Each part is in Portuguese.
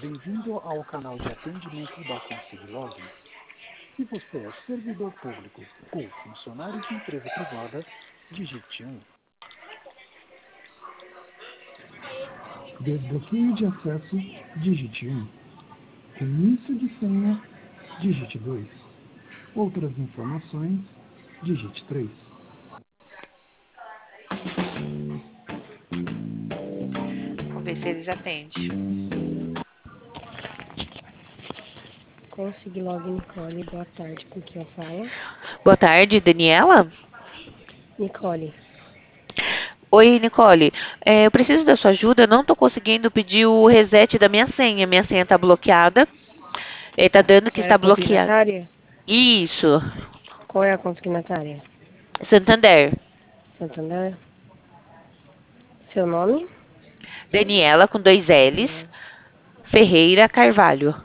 Bem-vindo ao canal de atendimento da Consiglog. Se você é servidor público ou funcionário de empresa privada, digite 1. Desbloqueio de acesso, digite 1. Início de senha, digite 2. Outras informações, digite 3. Vamos ver se eles atendem. Consiglog Nicole, boa tarde, com quem eu falo? Boa tarde, Daniela. Nicole, Oi, Nicole. Eu preciso da sua ajuda. Eu não estou conseguindo pedir o reset da minha senha. Minha senha está bloqueada. Está dando que você era está bloqueada. consignatária? Isso. Qual é a consignatária? Santander. Santander? Seu nome? Daniela com 2 L's. Ferreira Carvalho.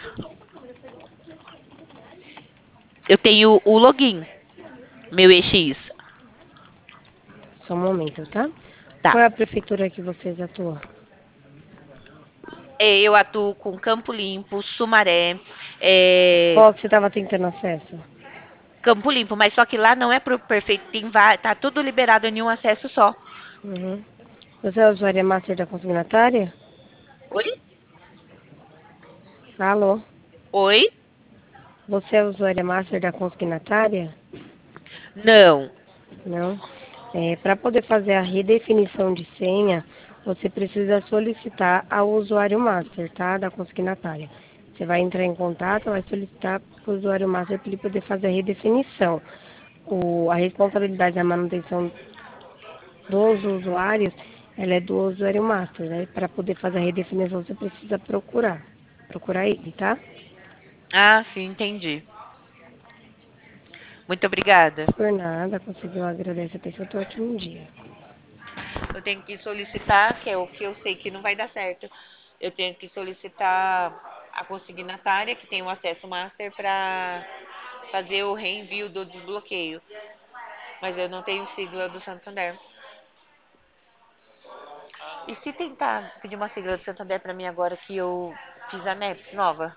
Eu tenho o login. Meu EX. Só um momento, tá? Tá. Qual é a prefeitura que vocês atuam? Eu atuo com Campo Limpo, Sumaré, Qual que você estava tentando acesso? Campo Limpo, mas só que lá não é pro perfeito, tá tudo liberado em um acesso só. Uhum. Você é usuária master da consignatária? Oi? Alô? Oi? Você é usuária master da consignatária? Não. Não. Para poder fazer a redefinição de senha, você precisa solicitar ao usuário master, tá? Da consignatária. Você vai entrar em contato, vai solicitar para o usuário master para ele poder fazer a redefinição. A responsabilidade da manutenção dos usuários, ela é do usuário master, né? Para poder fazer a redefinição, você precisa procurar ele, tá? Ah, sim, entendi. Muito obrigada. Por nada, conseguiu, agradecer, até seu ótimo dia. Eu tenho que solicitar, que é o que eu sei que não vai dar certo. Eu tenho que solicitar a consignatária, que tem o acesso master, para fazer o reenvio do desbloqueio. Mas eu não tenho sigla do Santander. E se tentar pedir uma sigla do Santander para mim agora que eu fiz a NEPS nova?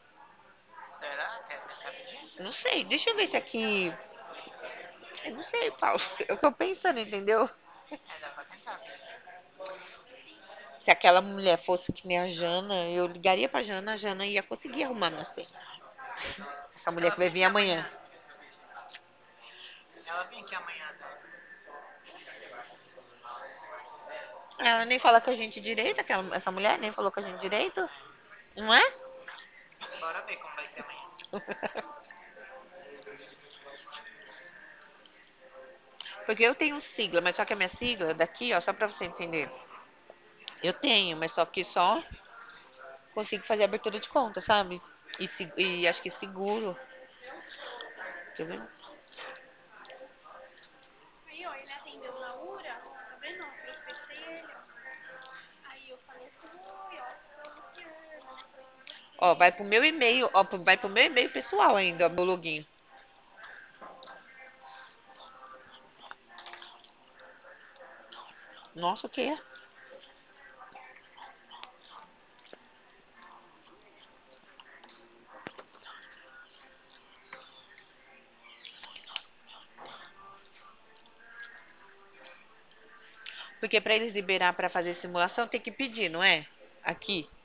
Não sei, deixa eu ver se aqui. Eu não sei, Paulo. Eu tô pensando, entendeu? Se aquela mulher fosse que nem a Jana, eu ligaria pra Jana, a Jana ia conseguir arrumar minha senha. Essa mulher que vai vir amanhã. Ela vem aqui amanhã, né? Ela nem fala com a gente direito, essa mulher nem falou com a gente direito, não é? Bora ver como vai ser amanhã. Porque eu tenho sigla, mas só que a minha sigla daqui, ó, só pra você entender. Eu tenho, mas só que só consigo fazer abertura de conta, sabe? E acho que seguro. Deixa eu ver. Aí, ó, ele atendeu Laura, tá vendo? Ó, eu fechei ele, ó. Aí eu falei assim, oi, ó, sou a Luciana, depois de Ó, você. vai pro meu e-mail, ó, vai pro meu e-mail pessoal ainda, ó, meu login. Nossa, o que é? Porque pra eles liberar pra fazer simulação tem que pedir, não é? Aqui.